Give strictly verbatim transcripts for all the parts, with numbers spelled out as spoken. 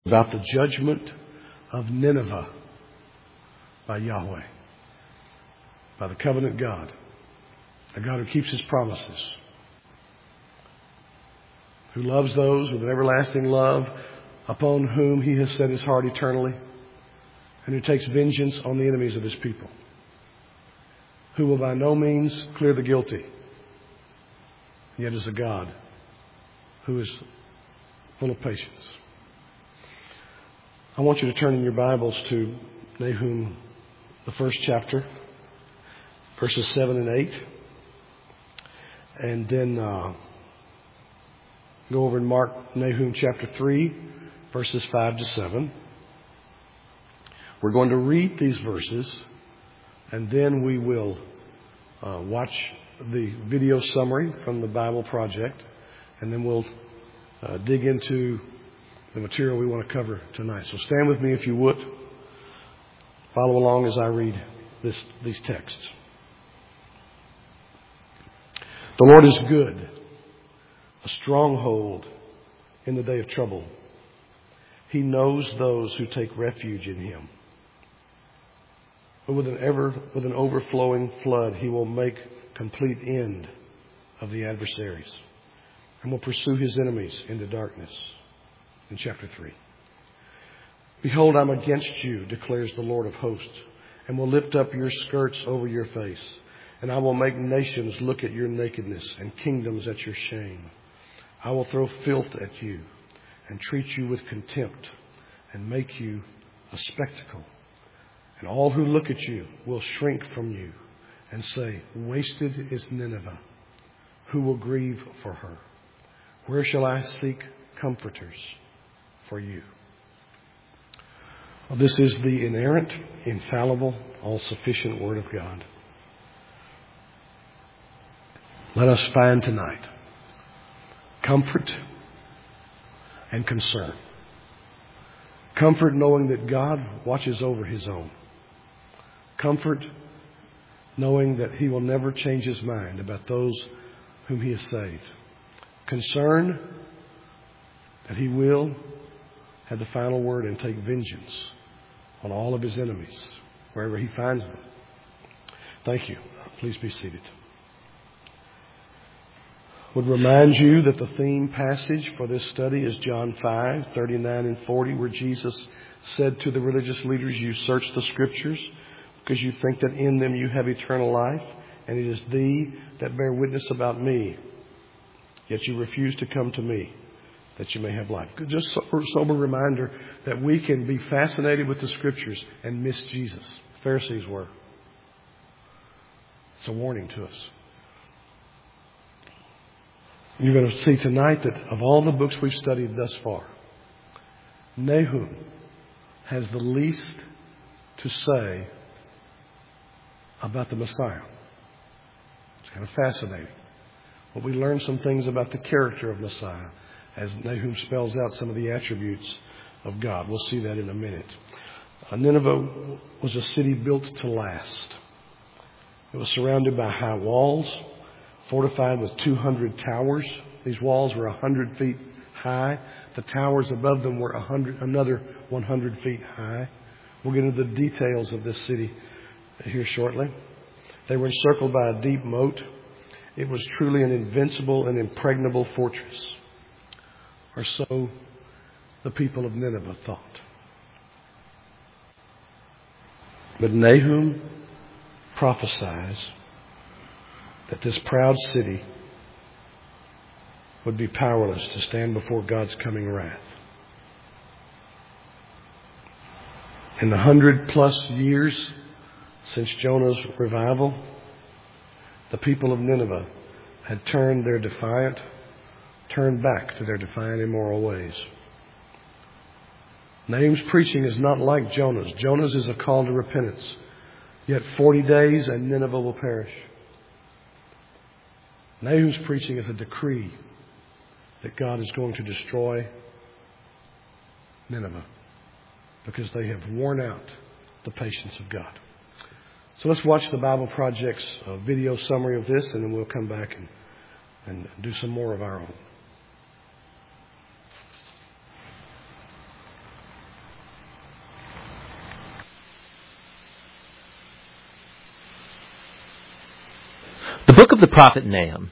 about the judgment of Nineveh by Yahweh, by the covenant God, a God who keeps His promises, who loves those with an everlasting love, upon whom He has set His heart eternally, and who takes vengeance on the enemies of His people, who will by no means clear the guilty, yet is a God who is full of patience. I want you to turn in your Bibles to Nahum, the first chapter, verses seven and eight, and then uh, go over and mark Nahum chapter three, verses five to seven. We're going to read these verses, and then we will uh, watch the video summary from the Bible Project, and then we'll uh, dig into the material we want to cover tonight. So stand with me if you would. Follow along as I read this, these texts. The Lord is good, a stronghold in the day of trouble. He knows those who take refuge in Him. But with an ever with an overflowing flood, He will make complete end of the adversaries and will pursue His enemies into darkness. In chapter three. Behold, I'm against you, declares the Lord of hosts, and will lift up your skirts over your face. And I will make nations look at your nakedness and kingdoms at your shame. I will throw filth at you and treat you with contempt and make you a spectacle. And all who look at you will shrink from you and say, wasted is Nineveh. Who will grieve for her? Where shall I seek comforters for you? Well, this is the inerrant, infallible, all-sufficient Word of God. Let us find tonight comfort and concern. Comfort knowing that God watches over His own. Comfort knowing that He will never change His mind about those whom He has saved. Concern that He will have the final word and take vengeance on all of His enemies, wherever He finds them. Thank you. Please be seated. I would remind you that the theme passage for this study is John five, thirty-nine and forty, where Jesus said to the religious leaders, you search the Scriptures because you think that in them you have eternal life, and it is thee that bear witness about me, yet you refuse to come to me, that you may have life. Just a sober reminder that we can be fascinated with the Scriptures and miss Jesus. The Pharisees were. It's a warning to us. You're going to see tonight that of all the books we've studied thus far, Nahum has the least to say about the Messiah. It's kind of fascinating. But we learn some things about the character of Messiah as Nahum spells out some of the attributes of God. We'll see that in a minute. Uh, Nineveh was a city built to last. It was surrounded by high walls, fortified with two hundred towers. These walls were one hundred feet high. The towers above them were one hundred, another one hundred feet high. We'll get into the details of this city here shortly. They were encircled by a deep moat. It was truly an invincible and impregnable fortress. Or so the people of Nineveh thought. But Nahum prophesies that this proud city would be powerless to stand before God's coming wrath. In the hundred plus years since Jonah's revival, the people of Nineveh had turned their defiant, turned back to their defiant, immoral ways. Nahum's preaching is not like Jonah's. Jonah's is a call to repentance. Yet forty days and Nineveh will perish. Nahum's preaching is a decree that God is going to destroy Nineveh because they have worn out the patience of God. So let's watch the Bible Project's uh, video summary of this, and then we'll come back and, and do some more of our own. The Book of the Prophet Nahum.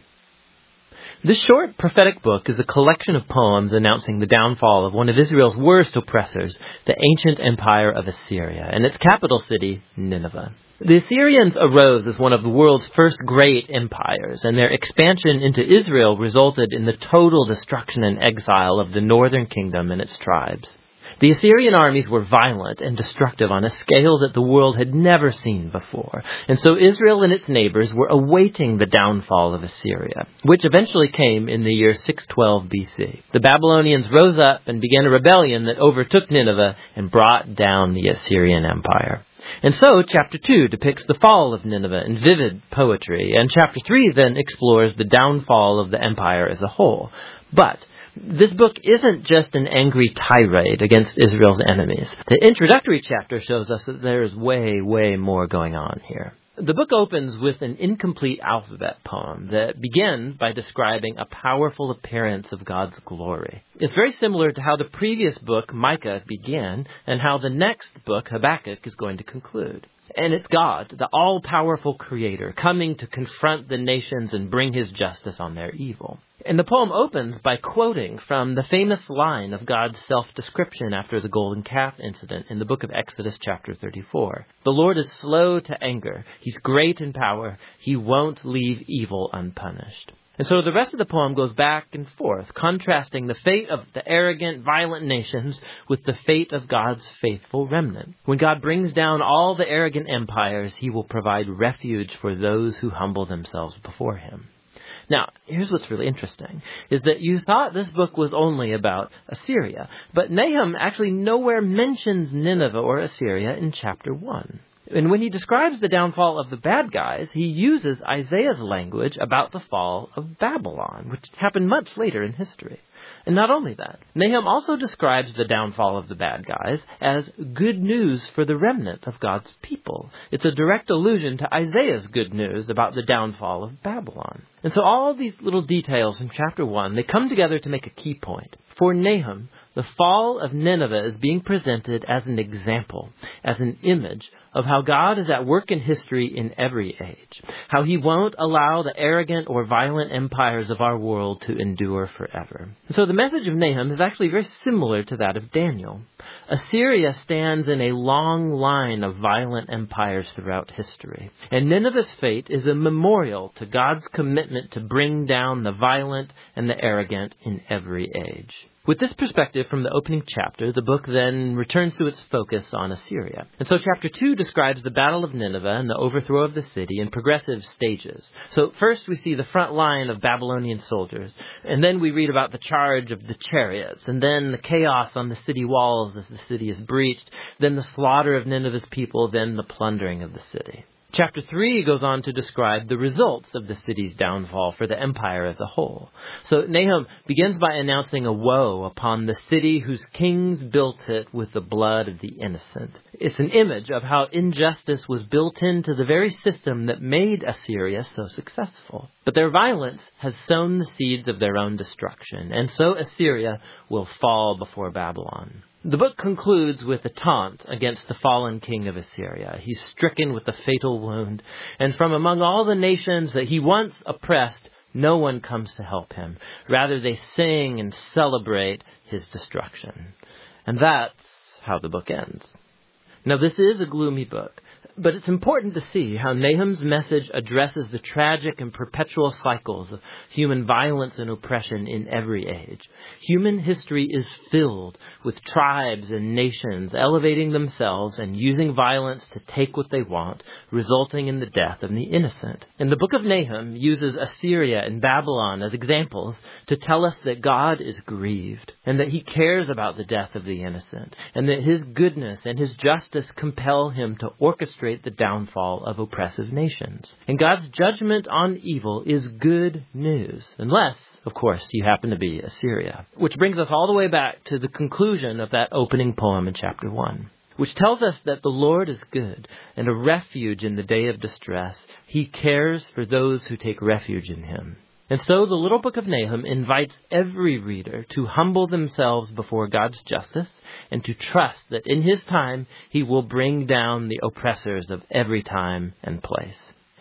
This short prophetic book is a collection of poems announcing the downfall of one of Israel's worst oppressors, the ancient empire of Assyria, and its capital city, Nineveh. The Assyrians arose as one of the world's first great empires, and their expansion into Israel resulted in the total destruction and exile of the northern kingdom and its tribes. The Assyrian armies were violent and destructive on a scale that the world had never seen before, and so Israel and its neighbors were awaiting the downfall of Assyria, which eventually came in the year six twelve B C. The Babylonians rose up and began a rebellion that overtook Nineveh and brought down the Assyrian Empire. And so, chapter two depicts the fall of Nineveh in vivid poetry, and chapter three then explores the downfall of the empire as a whole. But this book isn't just an angry tirade against Israel's enemies. The introductory chapter shows us that there is way, way more going on here. The book opens with an incomplete alphabet poem that begins by describing a powerful appearance of God's glory. It's very similar to how the previous book, Micah, began, and how the next book, Habakkuk, is going to conclude. And it's God, the all-powerful Creator, coming to confront the nations and bring His justice on their evil. And the poem opens by quoting from the famous line of God's self-description after the golden calf incident in the book of Exodus chapter thirty-four. The Lord is slow to anger. He's great in power. He won't leave evil unpunished. And so the rest of the poem goes back and forth, contrasting the fate of the arrogant, violent nations with the fate of God's faithful remnant. When God brings down all the arrogant empires, He will provide refuge for those who humble themselves before Him. Now, here's what's really interesting, is that you thought this book was only about Assyria, but Nahum actually nowhere mentions Nineveh or Assyria in chapter one. And when he describes the downfall of the bad guys, he uses Isaiah's language about the fall of Babylon, which happened much later in history. And not only that, Nahum also describes the downfall of the bad guys as good news for the remnant of God's people. It's a direct allusion to Isaiah's good news about the downfall of Babylon. And so all these little details in chapter one, they come together to make a key point. For Nahum, the fall of Nineveh is being presented as an example, as an image of how God is at work in history in every age, how He won't allow the arrogant or violent empires of our world to endure forever. And so the message of Nahum is actually very similar to that of Daniel. Assyria stands in a long line of violent empires throughout history, and Nineveh's fate is a memorial to God's commitment to bring down the violent and the arrogant in every age. With this perspective from the opening chapter, the book then returns to its focus on Assyria. And so chapter two describes the Battle of Nineveh and the overthrow of the city in progressive stages. So first we see the front line of Babylonian soldiers, and then we read about the charge of the chariots, and then the chaos on the city walls as the city is breached, then the slaughter of Nineveh's people, then the plundering of the city. Chapter three goes on to describe the results of the city's downfall for the empire as a whole. So Nahum begins by announcing a woe upon the city whose kings built it with the blood of the innocent. It's an image of how injustice was built into the very system that made Assyria so successful. But their violence has sown the seeds of their own destruction, and so Assyria will fall before Babylon. The book concludes with a taunt against the fallen king of Assyria. He's stricken with a fatal wound, and from among all the nations that he once oppressed, no one comes to help him. Rather, they sing and celebrate his destruction. And that's how the book ends. Now, this is a gloomy book, but it's important to see how Nahum's message addresses the tragic and perpetual cycles of human violence and oppression in every age. Human history is filled with tribes and nations elevating themselves and using violence to take what they want, resulting in the death of the innocent. And the book of Nahum uses Assyria and Babylon as examples to tell us that God is grieved, and that He cares about the death of the innocent, and that His goodness and His justice compel Him to orchestrate the downfall of oppressive nations. And God's judgment on evil is good news, unless, of course, you happen to be Assyria. Which brings us all the way back to the conclusion of that opening poem in chapter one, which tells us that the Lord is good and a refuge in the day of distress. He cares for those who take refuge in Him. And so the little book of Nahum invites every reader to humble themselves before God's justice and to trust that in His time He will bring down the oppressors of every time and place.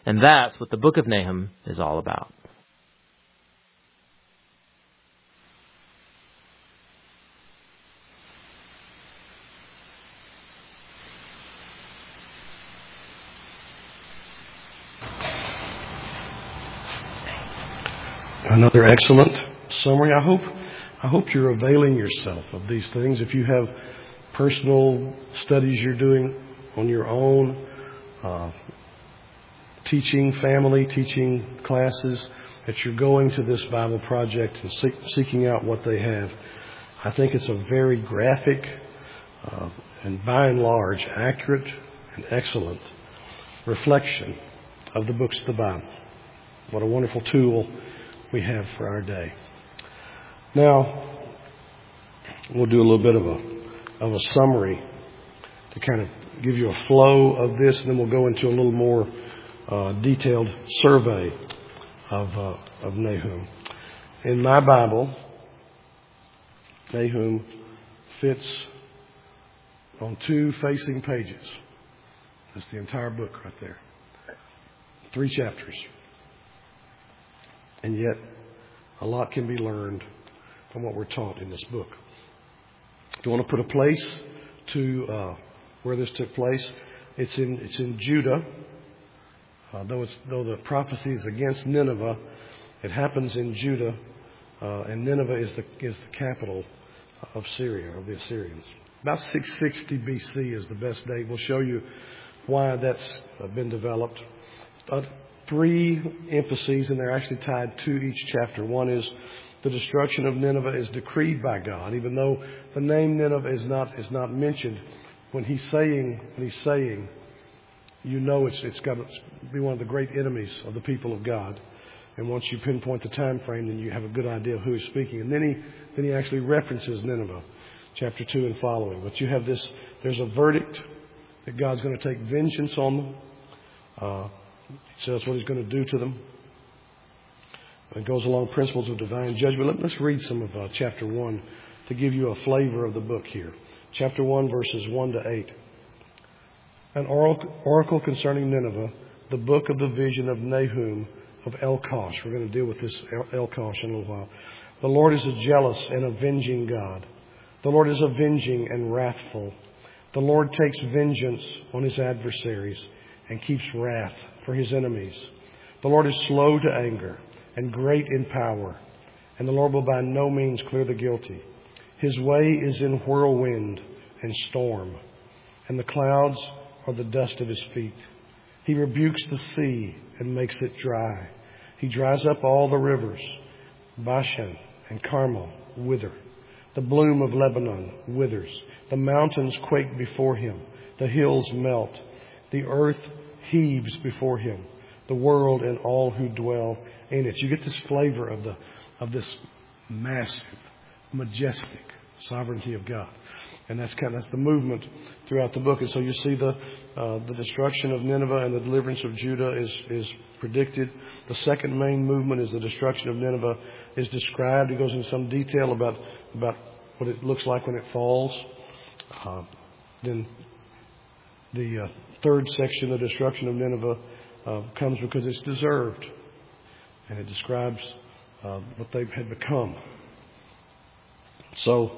And that's what the book of Nahum is all about. Another excellent summary. I hope I hope you're availing yourself of these things. If you have personal studies you're doing on your own, uh, teaching family, teaching classes, that you're going to this Bible project and seek, seeking out what they have. I think it's a very graphic uh, and by and large accurate and excellent reflection of the books of the Bible. What a wonderful tool we have for our day. Now, we'll do a little bit of a of a summary to kind of give you a flow of this, and then we'll go into a little more uh, detailed survey of uh, of Nahum. In my Bible, Nahum fits on two facing pages. That's the entire book right there. Three chapters. And yet, a lot can be learned from what we're taught in this book. If you want to put a place to uh, where this took place, it's in it's in Judah. Uh, though it's though the prophecy is against Nineveh, it happens in Judah, uh, and Nineveh is the is the capital of Syria, of the Assyrians. About six sixty B C is the best date. We'll show you why that's been developed. Uh, Three emphases, and they're actually tied to each chapter. One is the destruction of Nineveh is decreed by God, even though the name Nineveh is not is not mentioned. When he's saying, when he's saying, you know, it's it's got to be one of the great enemies of the people of God. And once you pinpoint the time frame, then you have a good idea of who he's speaking. And then he then he actually references Nineveh, chapter two and following. But you have this. There's a verdict that God's going to take vengeance on them. Uh, So that's what he's going to do to them. It goes along principles of divine judgment. Let's read some of uh, chapter one to give you a flavor of the book here. Chapter one, verses one to eight. An oracle concerning Nineveh, the book of the vision of Nahum of Elkosh. We're going to deal with this Elkosh in a little while. The Lord is a jealous and avenging God. The Lord is avenging and wrathful. The Lord takes vengeance on his adversaries and keeps wrath for his enemies. The Lord is slow to anger and great in power, and the Lord will by no means clear the guilty. His way is in whirlwind and storm, and the clouds are the dust of his feet. He rebukes the sea and makes it dry. He dries up all the rivers. Bashan and Carmel wither. The bloom of Lebanon withers. The mountains quake before him. The hills melt. The earth heaves before him, the world and all who dwell in it. You get this flavor of the of this massive, majestic sovereignty of God, and that's kind of that's the movement throughout the book. And so you see the uh, the destruction of Nineveh and the deliverance of Judah is is predicted. The second main movement is the destruction of Nineveh is described. He goes into some detail about about what it looks like when it falls. Uh, then the uh, third section, the destruction of Nineveh, uh, comes because it's deserved. And it describes uh, what they had become. So,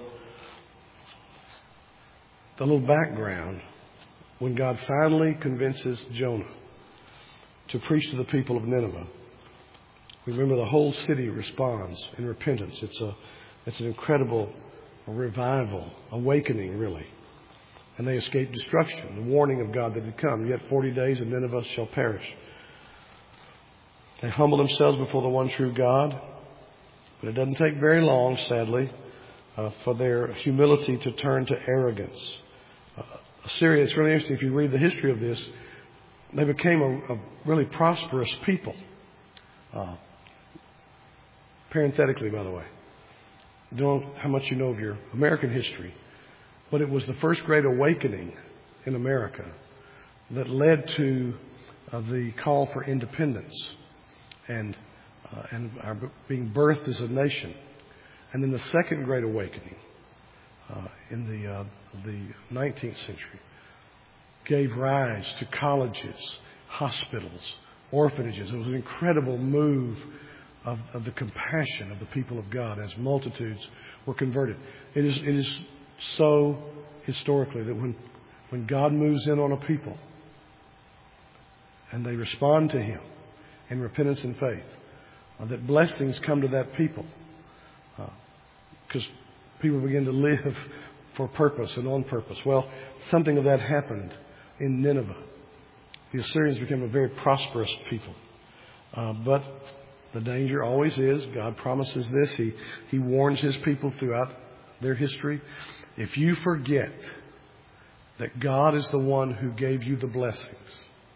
the little background, when God finally convinces Jonah to preach to the people of Nineveh, remember the whole city responds in repentance. It's a, it's an incredible revival, awakening really. And they escape destruction, the warning of God that had come. Yet forty days and Nineveh shall perish. They humble themselves before the one true God. But it doesn't take very long, sadly, uh, for their humility to turn to arrogance. Uh, Assyria, it's really interesting if you read the history of this, they became a, a really prosperous people. Uh, parenthetically, by the way. I don't know how much you know of your American history. But it was the first great awakening in America that led to uh, the call for independence and uh, and our being birthed as a nation. And then the second great awakening uh, in the uh, the nineteenth century gave rise to colleges, hospitals, orphanages. It was an incredible move of, of the compassion of the people of God as multitudes were converted. It is, it is so historically that when, when God moves in on a people and they respond to Him in repentance and faith, uh, that blessings come to that people. Because uh, people begin to live for purpose and on purpose. Well, something of that happened in Nineveh. The Assyrians became a very prosperous people. Uh, but the danger always is, God promises this. He, he warns His people throughout their history. If you forget that God is the one who gave you the blessings,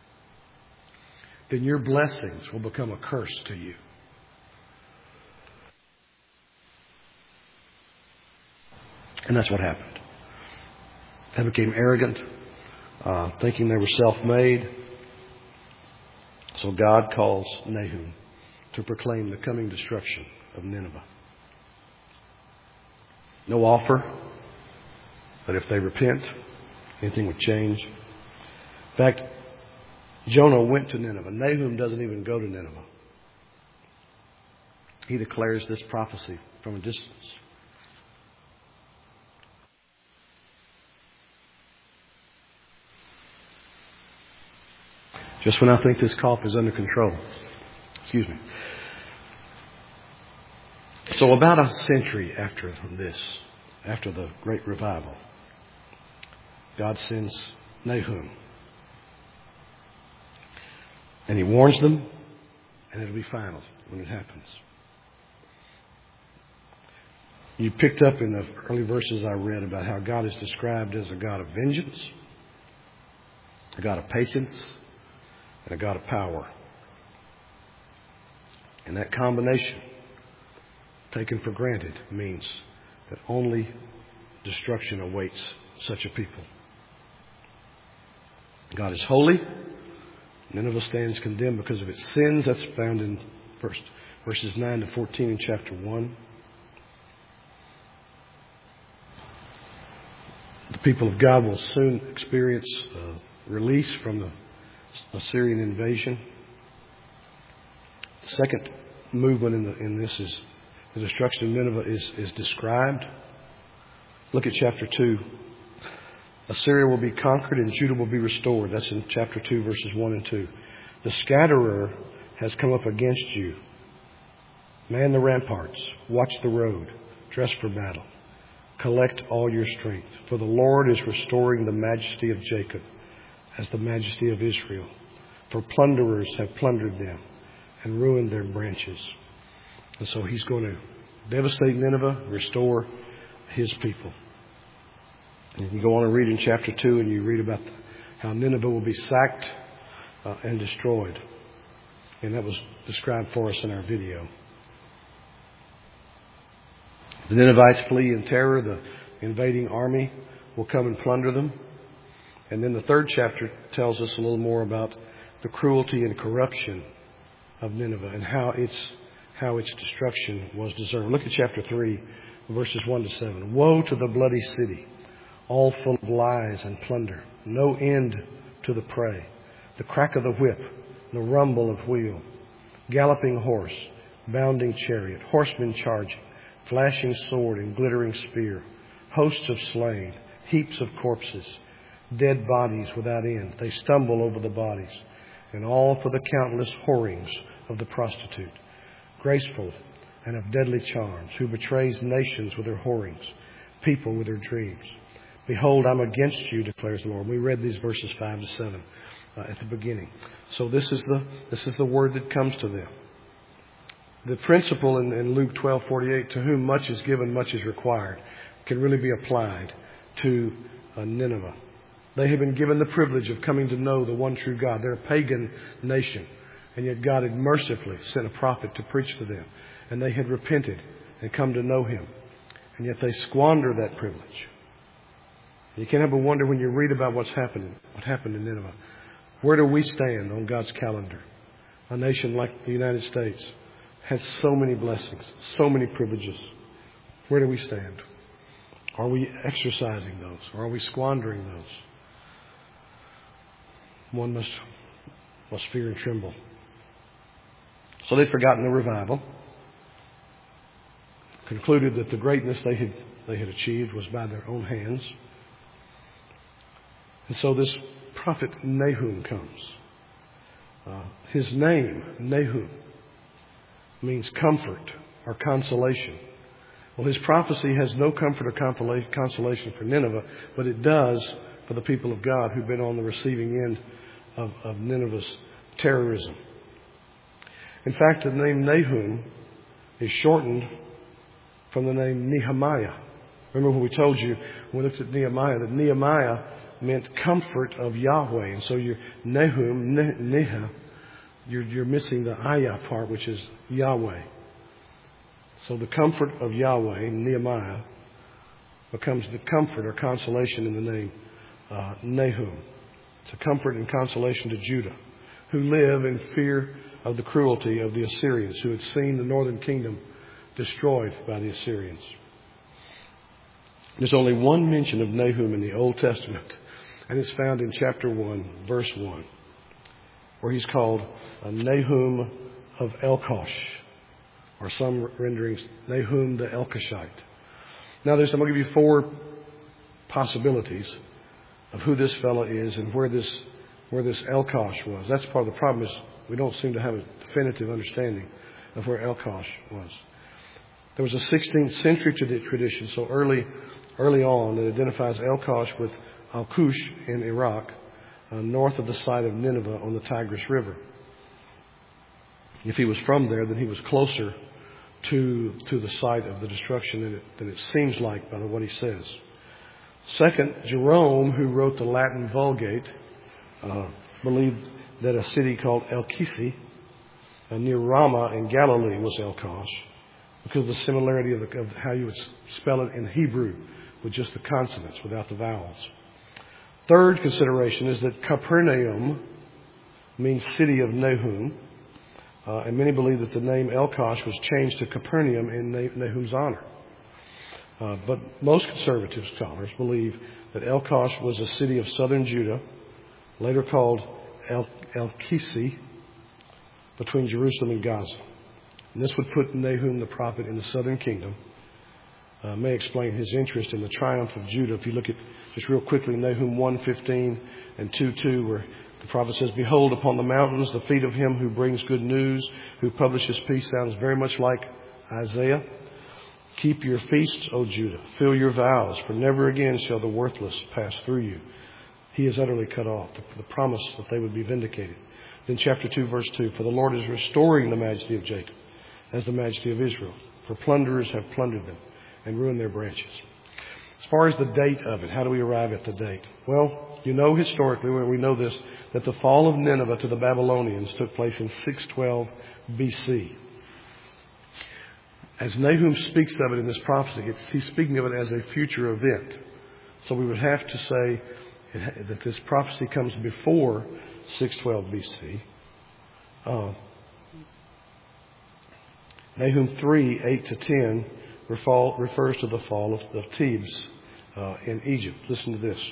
then your blessings will become a curse to you. And that's what happened. They became arrogant, uh, thinking they were self-made. So God calls Nahum to proclaim the coming destruction of Nineveh. No offer, but if they repent, anything would change. In fact, Jonah went to Nineveh. Nahum doesn't even go to Nineveh. He declares this prophecy from a distance. Just when I think this cough is under control. Excuse me. So about a century after this, after the great revival, God sends Nahum. And He warns them, and it'll be final when it happens. You picked up in the early verses I read about how God is described as a God of vengeance, a God of patience, and a God of power. And that combination, taken for granted, means that only destruction awaits such a people. God is holy. Nineveh stands condemned because of its sins. That's found in verse, verses nine to fourteen in chapter one. The people of God will soon experience uh, release from the Assyrian invasion. The second movement in, the, in this is the destruction of Nineveh is, is described. Look at chapter two. Assyria will be conquered and Judah will be restored. That's in chapter two, verses one and two. The scatterer has come up against you. Man the ramparts. Watch the road. Dress for battle. Collect all your strength. For the Lord is restoring the majesty of Jacob as the majesty of Israel. For plunderers have plundered them and ruined their branches. And so He's going to devastate Nineveh, restore His people. And you go on and read in chapter two, and you read about how Nineveh will be sacked uh, and destroyed. And that was described for us in our video. The Ninevites flee in terror. The invading army will come and plunder them. And then the third chapter tells us a little more about the cruelty and corruption of Nineveh and how its how its destruction was deserved. Look at chapter three, verses one to seven. Woe to the bloody city, all full of lies and plunder, no end to the prey, the crack of the whip, the rumble of wheel, galloping horse, bounding chariot, horsemen charging, flashing sword and glittering spear, hosts of slain, heaps of corpses, dead bodies without end. They stumble over the bodies, and all for the countless whorings of the prostitute, graceful and of deadly charms, who betrays nations with her whorings, people with her dreams. Behold, I'm against you, declares the Lord. We read these verses five to seven uh, at the beginning. So this is the this is the word that comes to them. The principle in, in Luke twelve forty-eight, to whom much is given, much is required, can really be applied to uh, Nineveh. They have been given the privilege of coming to know the one true God. They're a pagan nation. And yet God had mercifully sent a prophet to preach to them. And they had repented and come to know Him. And yet they squander that privilege. You can't help but wonder when you read about what's happening, what happened in Nineveh. Where do we stand on God's calendar? A nation like the United States has so many blessings, so many privileges. Where do we stand? Are we exercising those? Or are we squandering those? One must, must fear and tremble So they'd forgotten the revival, concluded that the greatness they had, they had achieved was by their own hands. And so this prophet Nahum comes. Uh, his name, Nahum, means comfort or consolation. Well, his prophecy has no comfort or consolation for Nineveh, but it does for the people of God who've been on the receiving end of, of Nineveh's terrorism. In fact, the name Nahum is shortened from the name Nehemiah. Remember when we told you, when we looked at Nehemiah, that Nehemiah meant comfort of Yahweh. And so your Nahum, Neha, you're, you're missing the Ayah part, which is Yahweh. So the comfort of Yahweh, Nehemiah, becomes the comfort or consolation in the name uh, Nahum. It's a comfort and consolation to Judah, who live in fear of the cruelty of the Assyrians, who had seen the northern kingdom destroyed by the Assyrians. There's only one mention of Nahum in the Old Testament, and it's found in chapter one, verse one, where he's called a Nahum of Elkosh, or some renderings, Nahum the Elkoshite. Now, there's, I'm going to give you four possibilities of who this fellow is and where this where this Elkosh was. That's part of the problem, is we don't seem to have a definitive understanding of where Elkosh was. There was a sixteenth century tradition, so early early on, that identifies Elkosh with Al-Kush in Iraq, uh, north of the site of Nineveh on the Tigris River. If he was from there, then he was closer to to the site of the destruction than it, than it seems like by what he says. Second, Jerome, who wrote the Latin Vulgate, uh, believed that a city called Elkisi, uh, near Ramah in Galilee, was Elkosh, because of the similarity of, the, of how you would spell it in Hebrew, with just the consonants, without the vowels. Third consideration is that Capernaum means city of Nahum, uh, and many believe that the name Elkosh was changed to Capernaum in Nahum's honor. Uh, but most conservative scholars believe that Elkosh was a city of southern Judah, later called El- Elkisi, between Jerusalem and Gaza. And this would put Nahum the prophet in the southern kingdom. Uh, may explain his interest in the triumph of Judah. If you look at, just real quickly, Nahum one fifteen and two two, where the prophet says, "Behold, upon the mountains the feet of him who brings good news, who publishes peace." Sounds very much like Isaiah. "Keep your feasts, O Judah. Fill your vows, for never again shall the worthless pass through you." He is utterly cut off. The, the promise that they would be vindicated. Then chapter two, verse two, "For the Lord is restoring the majesty of Jacob as the majesty of Israel. For plunderers have plundered them and ruined their branches." As far as the date of it, how do we arrive at the date? Well, you know historically, where we know this, that the fall of Nineveh to the Babylonians took place in six twelve B C. As Nahum speaks of it in this prophecy, it's, he's speaking of it as a future event. So we would have to say it, that this prophecy comes before six twelve B C. Uh, Nahum three, eight to ten refers to the fall of, of Thebes uh, in Egypt. Listen to this.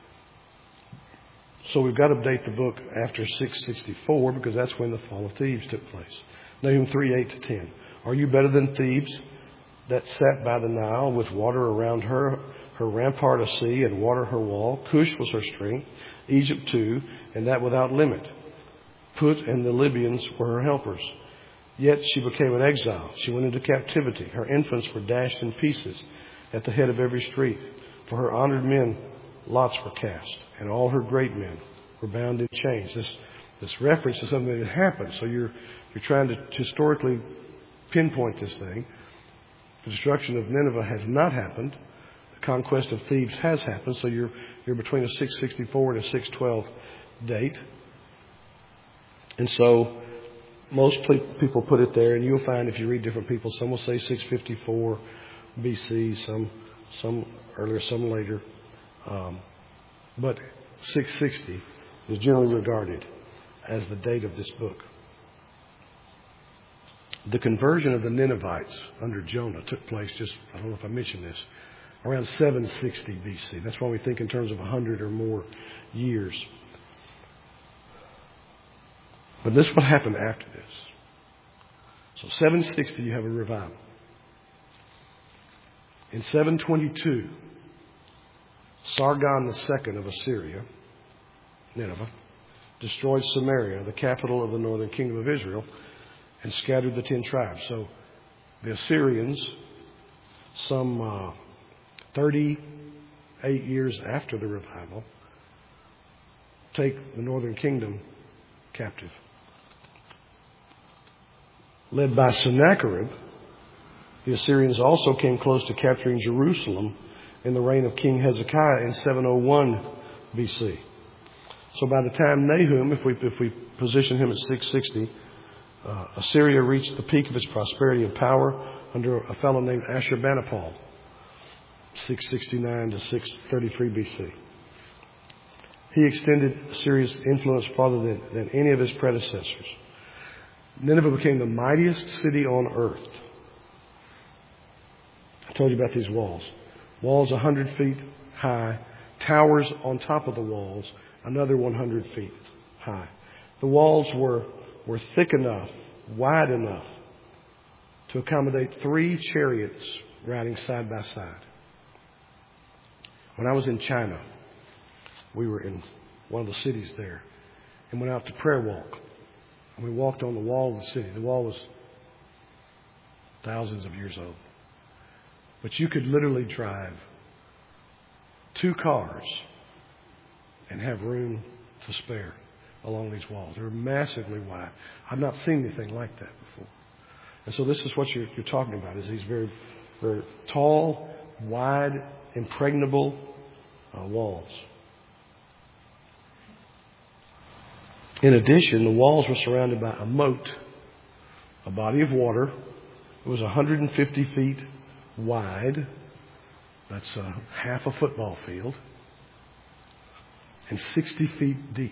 So we've got to date the book after six sixty-four, because that's when the fall of Thebes took place. Nahum three, eight to ten. "Are you better than Thebes, that sat by the Nile, with water around her, her rampart a sea, and water her wall? Cush was her strength, Egypt too, and that without limit. Put and the Libyans were her helpers. Yet she became an exile. She went into captivity. Her infants were dashed in pieces at the head of every street. For her honored men, lots were cast, and all her great men were bound in chains." This this reference to something that had happened. So you're you're trying to historically pinpoint this thing. The destruction of Nineveh has not happened. The conquest of Thebes has happened. So you're you're between a six sixty-four and a six twelve date. And so most people put it there, and you'll find if you read different people, some will say six fifty-four B C, some some earlier, some later. Um, but six sixty is generally regarded as the date of this book. The conversion of the Ninevites under Jonah took place just, I don't know if I mentioned this, around seven sixty B C. That's why we think in terms of one hundred or more years. But this is what happened after this. So seven sixty, you have a revival. In seven twenty-two, Sargon the Second of Assyria, Nineveh, destroyed Samaria, the capital of the northern kingdom of Israel, and scattered the ten tribes. So the Assyrians, some uh, thirty-eight years after the revival, take the northern kingdom captive. Led by Sennacherib, the Assyrians also came close to capturing Jerusalem in the reign of King Hezekiah in seven oh one B C. So by the time Nahum, if we, if we position him at six sixty, uh, Assyria reached the peak of its prosperity and power under a fellow named Ashurbanipal, six sixty-nine to six thirty-three B C. He extended Assyria's influence farther than, than any of his predecessors. Nineveh became the mightiest city on earth. I told you about these walls. Walls one hundred feet high, towers on top of the walls, another one hundred feet high. The walls were, were thick enough, wide enough to accommodate three chariots riding side by side. When I was in China, we were in one of the cities there and went out to prayer walk. And we walked on the wall of the city. The wall was thousands of years old. But you could literally drive two cars and have room to spare along these walls. They're massively wide. I've not seen anything like that before. And so this is what you're, you're talking about, is these very, very tall, wide, impregnable uh, walls. In addition, the walls were surrounded by a moat, a body of water. It was one hundred fifty feet wide. That's uh, half a football field. And sixty feet deep.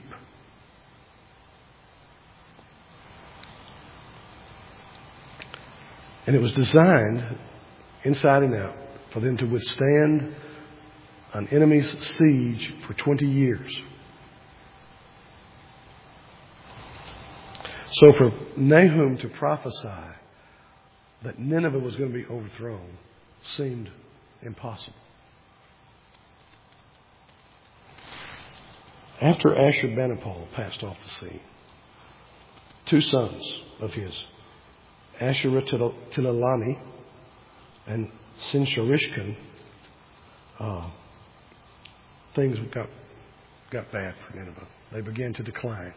And it was designed, inside and out, for them to withstand an enemy's siege for twenty years. So for Nahum to prophesy that Nineveh was going to be overthrown seemed impossible. After Ashurbanipal passed off the scene, two sons of his, Ashur-Tililani and Sinsharishkan, uh, things got, got bad for Nineveh. They began to decline.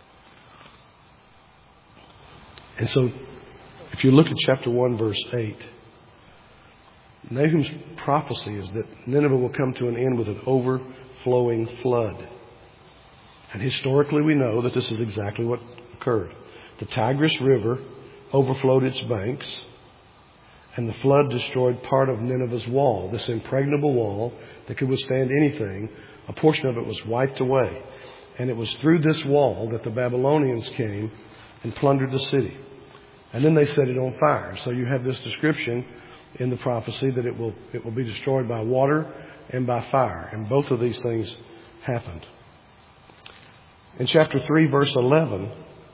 And so, if you look at chapter one, verse eight, Nahum's prophecy is that Nineveh will come to an end with an overflowing flood. And historically we know that this is exactly what occurred. The Tigris River overflowed its banks, and the flood destroyed part of Nineveh's wall, this impregnable wall that could withstand anything. A portion of it was wiped away. And it was through this wall that the Babylonians came and plundered the city. And then they set it on fire. So you have this description in the prophecy that it will it will be destroyed by water and by fire. And both of these things happened. In chapter three, verse eleven,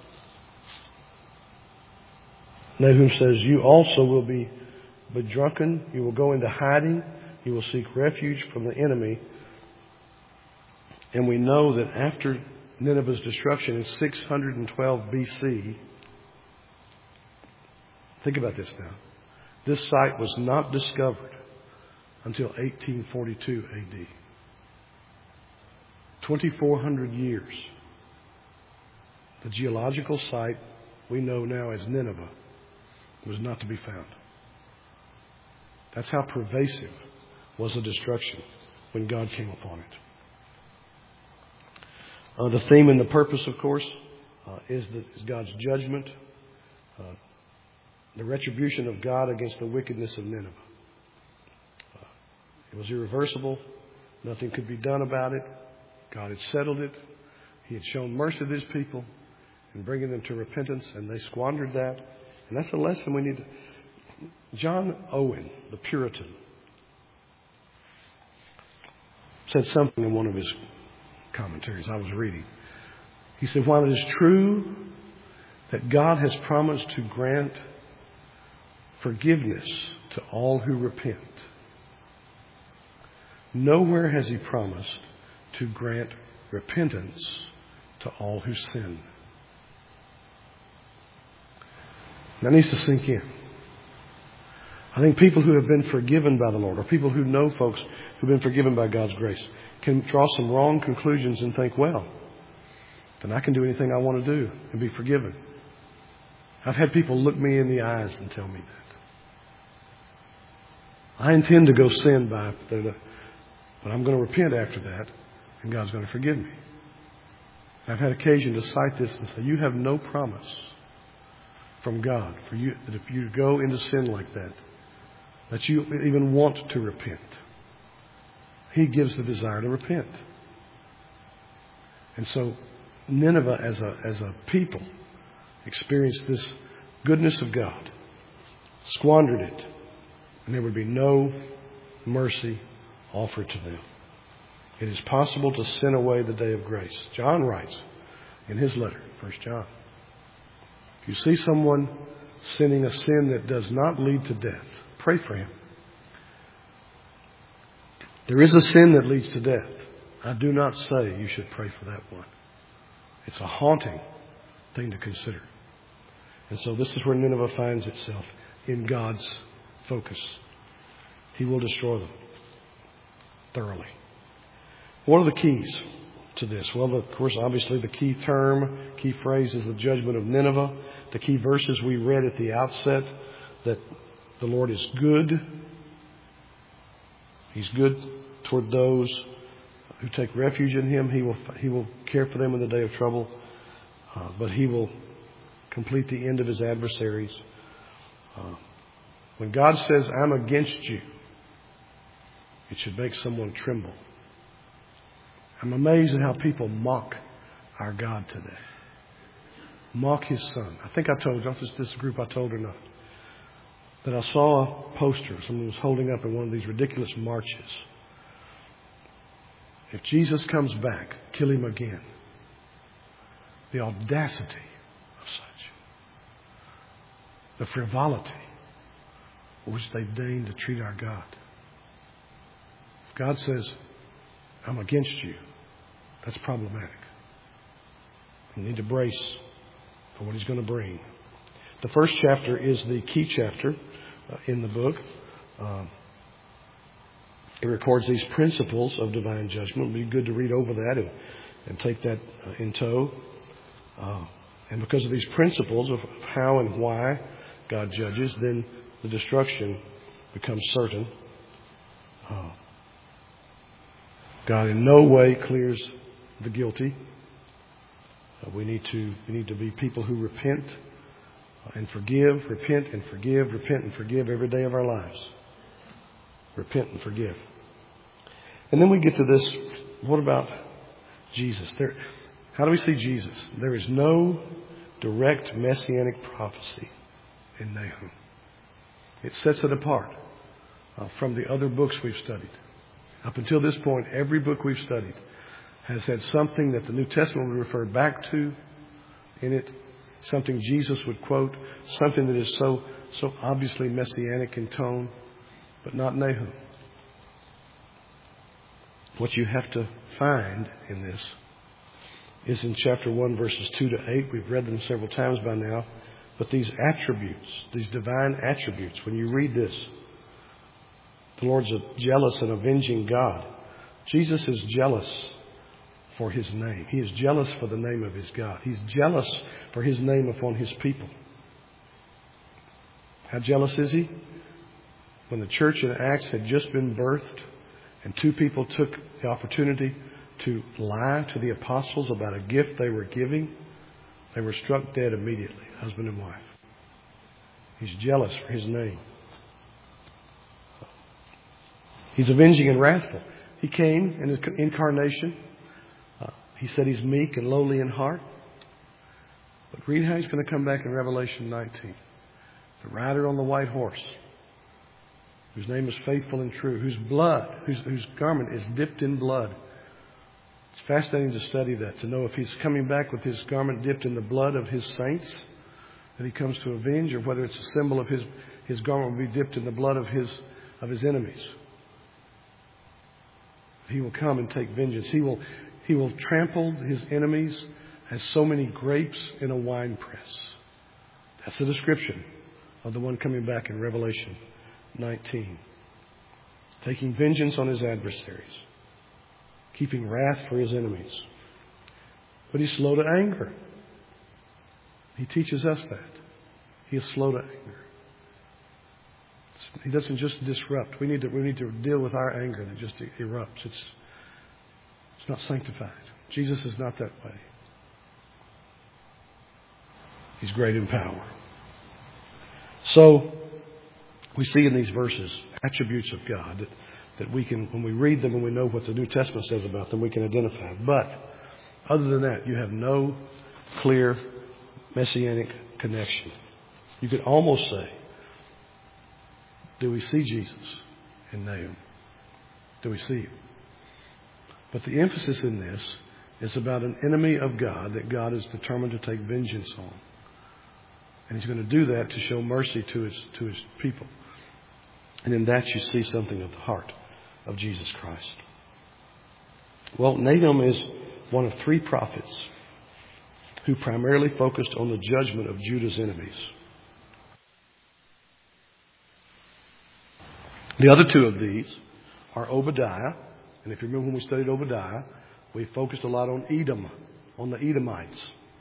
Nahum says, "You also will be bedrunken. You will go into hiding. You will seek refuge from the enemy." And we know that after Nineveh's destruction in six hundred twelve B C, think about this now. This site was not discovered until eighteen forty-two A D. twenty-four hundred years. The geological site we know now as Nineveh was not to be found. That's how pervasive was the destruction when God came upon it. Uh, the theme and the purpose, of course, uh, is, the, is God's judgment, uh, the retribution of God against the wickedness of Nineveh. Uh, it was irreversible. Nothing could be done about it. God had settled it. He had shown mercy to his people in bringing them to repentance, and they squandered that. And that's a lesson we need to... John Owen, the Puritan, said something in one of his commentaries I was reading. He said, "While it is true that God has promised to grant forgiveness to all who repent. Nowhere has he promised to grant repentance to all who sin. That needs to sink in. I think people who have been forgiven by the Lord, or people who know folks who've been forgiven by God's grace, can draw some wrong conclusions and think, well, then I can do anything I want to do and be forgiven. I've had people look me in the eyes and tell me that. I intend to go sin by, but I'm going to repent after that, and God's going to forgive me. I've had occasion to cite this and say, you have no promise from God for you that if you go into sin like that, that you even want to repent. He gives the desire to repent. And so Nineveh as a, as a people experienced this goodness of God, squandered it, and there would be no mercy offered to them. It is possible to sin away the day of grace. John writes in his letter, First John, if you see someone sinning a sin that does not lead to death, pray for him. There is a sin that leads to death. I do not say you should pray for that one. It's a haunting thing to consider. And so this is where Nineveh finds itself in God's focus. He will destroy them thoroughly. What are the keys to this? Well, of course, obviously the key term, key phrase is the judgment of Nineveh. The key verses we read at the outset, that the Lord is good. He's good toward those who take refuge in Him. He will, he will care for them in the day of trouble. Uh, but He will complete the end of His adversaries. Uh, when God says, I'm against you, it should make someone tremble. I'm amazed at how people mock our God today. Mock His Son. I think I told you, this, this group I told or not, that I saw a poster someone was holding up in one of these ridiculous marches. If Jesus comes back, kill Him again. The audacity of such. The frivolity with which they've deigned to treat our God. If God says, I'm against you, that's problematic. You need to brace for what He's going to bring. The first chapter is the key chapter uh, in the book. Uh, it records these principles of divine judgment. It would be good to read over that and, and take that uh, in tow. Uh, and because of these principles of how and why God judges, then the destruction becomes certain. Uh, God in no way clears the guilty. Uh, we need to we need to be people who repent uh, and forgive, repent and forgive, repent and forgive every day of our lives. Repent and forgive. And then we get to this, what about Jesus? There, how do we see Jesus? There is no direct messianic prophecy in Nahum. It sets it apart uh, from the other books we've studied. Up until this point, every book we've studied has had something that the New Testament would refer back to in it, something Jesus would quote, something that is so so obviously messianic in tone, but not Nahum. What you have to find in this is in chapter one, verses two to eight. We've read them several times by now. But these attributes, these divine attributes, when you read this, the Lord's a jealous and avenging God. Jesus is jealous for His name. He is jealous for the name of His God. He's jealous for His name upon His people. How jealous is He? When the church in Acts had just been birthed and two people took the opportunity to lie to the apostles about a gift they were giving, they were struck dead immediately, husband and wife. He's jealous for His name. He's avenging and wrathful. He came in His incarnation. Uh, he said He's meek and lowly in heart. But read how He's going to come back in Revelation nineteen. The rider on the white horse, whose name is faithful and true, whose blood, whose, whose garment is dipped in blood. It's fascinating to study that, to know if He's coming back with His garment dipped in the blood of His saints that He comes to avenge, or whether it's a symbol of His, his garment will be dipped in the blood of his, of his enemies. He will come and take vengeance. He will, he will trample his enemies as so many grapes in a winepress. That's the description of the one coming back in Revelation nineteen. Taking vengeance on his adversaries. Keeping wrath for his enemies. But he's slow to anger. He teaches us that. He is slow to anger. He doesn't just disrupt. We need to, we need to deal with our anger that just erupts. It's, it's not sanctified. Jesus is not that way. He's great in power. So, we see in these verses attributes of God that, that we can, when we read them and we know what the New Testament says about them, we can identify. But, other than that, you have no clear messianic connection. You could almost say, do we see Jesus in Nahum? Do we see him? But the emphasis in this is about an enemy of God that God is determined to take vengeance on. And he's going to do that to show mercy to his, to his people. And in that you see something of the heart of Jesus Christ. Well, Nahum is one of three prophets who primarily focused on the judgment of Judah's enemies. The other two of these are Obadiah. And if you remember when we studied Obadiah, we focused a lot on Edom, on the Edomites.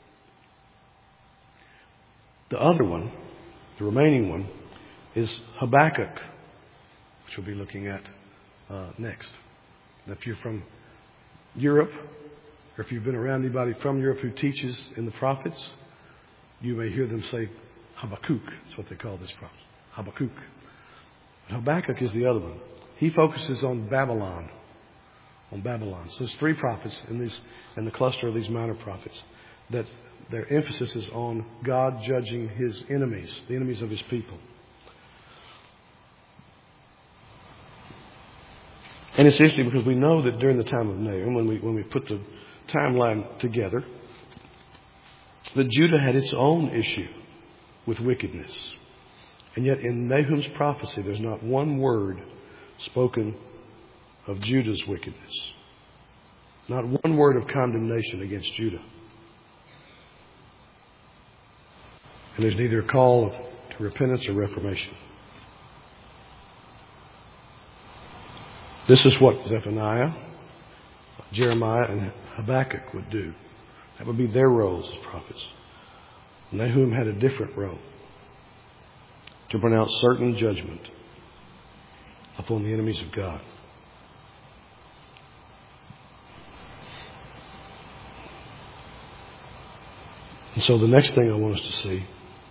The other one, the remaining one, is Habakkuk, which we'll be looking at uh, next. And if you're from Europe, or if you've been around anybody from Europe who teaches in the prophets, you may hear them say Habakkuk. That's what they call this prophet. Habakkuk. Habakkuk is the other one. He focuses on Babylon. On Babylon. So there's three prophets in these in the cluster of these minor prophets that their emphasis is on God judging his enemies, the enemies of his people. And it's interesting because we know that during the time of Nahum, when we when we put the timeline together, that Judah had its own issue with wickedness. And yet in Nahum's prophecy, there's not one word spoken of Judah's wickedness. Not one word of condemnation against Judah. And there's neither a call to repentance or reformation. This is what Zephaniah, Jeremiah, and Habakkuk would do. That would be their roles as prophets. Nahum had a different role. To pronounce certain judgment upon the enemies of God. And so the next thing I want us to see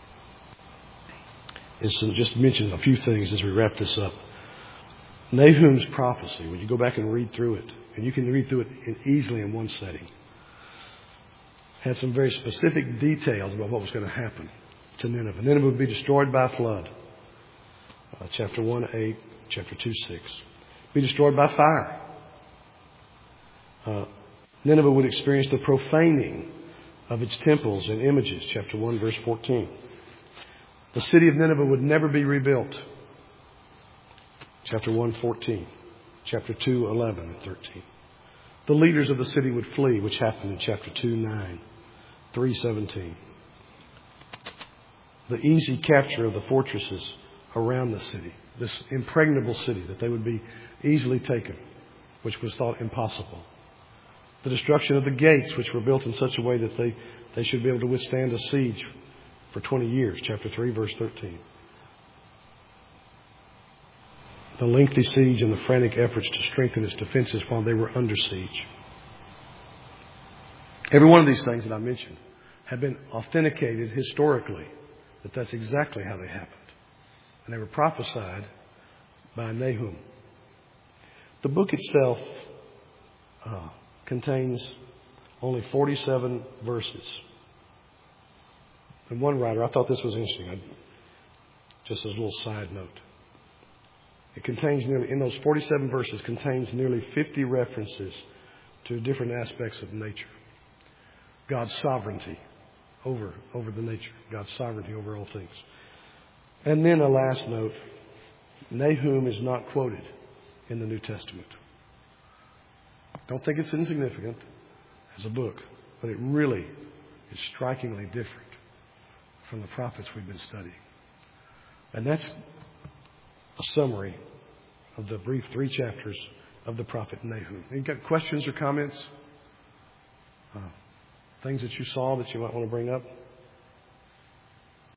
is to just mention a few things as we wrap this up. Nahum's prophecy, when you go back and read through it, and you can read through it in, easily in one setting, had some very specific details about what was going to happen to Nineveh. Nineveh would be destroyed by a flood. Uh, chapter one, eight, chapter two, six. Be destroyed by fire. Uh, Nineveh would experience the profaning of its temples and images. Chapter one, verse fourteen. The city of Nineveh would never be rebuilt. Chapter one, fourteen. Chapter two, eleven and thirteen. The leaders of the city would flee, which happened in chapter two, nine, three, seventeen. The easy capture of the fortresses around the city, this impregnable city, that they would be easily taken, which was thought impossible. The destruction of the gates, which were built in such a way that they, they should be able to withstand a siege for twenty years, chapter three, verse thirteen. The lengthy siege and the frantic efforts to strengthen its defenses while they were under siege. Every one of these things that I mentioned have been authenticated historically. That that's exactly how they happened. And they were prophesied by Nahum. The book itself uh, contains only forty-seven verses. And one writer, I thought this was interesting, I, just as a little side note. It contains nearly, in those forty-seven verses, contains nearly fifty references to different aspects of nature. God's sovereignty over, over the nature. God's sovereignty over all things. And then a last note. Nahum is not quoted in the New Testament. Don't think it's insignificant as a book, but it really is strikingly different from the prophets we've been studying. And that's a summary of the brief three chapters of the prophet Nahum. Any got questions or comments? Uh, things that you saw that you might want to bring up?